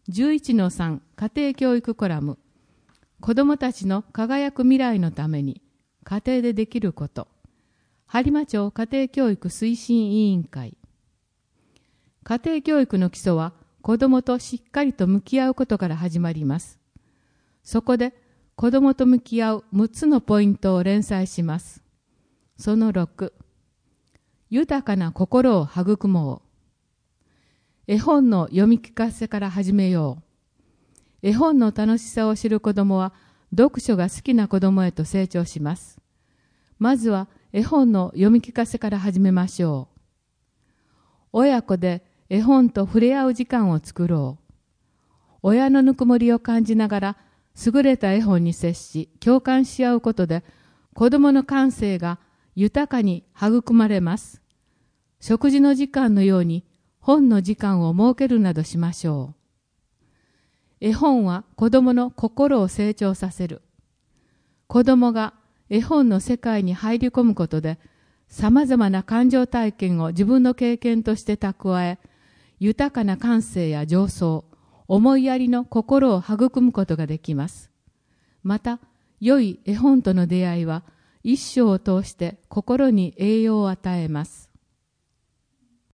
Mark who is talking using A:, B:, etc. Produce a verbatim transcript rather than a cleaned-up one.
A: じゅういちのさん 家庭教育コラム。子どもたちの輝く未来のために家庭でできること。播磨町家庭教育推進委員会。家庭教育の基礎は子どもとしっかりと向き合うことから始まります。そこで子どもと向き合うむっつのポイントを連載します。そのろく、豊かな心を育もう。絵本の読み聞かせから始めよう。絵本の楽しさを知る子どもは読書が好きな子どもへと成長します。まずは絵本の読み聞かせから始めましょう。親子で絵本と触れ合う時間を作ろう。親のぬくもりを感じながら優れた絵本に接し共感し合うことで子どもの感性が豊かに育まれます。食事の時間のように本の時間を設けるなどしましょう。絵本は子どもの心を成長させる。子どもが絵本の世界に入り込むことで、さまざまな感情体験を自分の経験として蓄え、豊かな感性や情操、思いやりの心を育むことができます。また、良い絵本との出会いは、一生を通して心に栄養を与えます。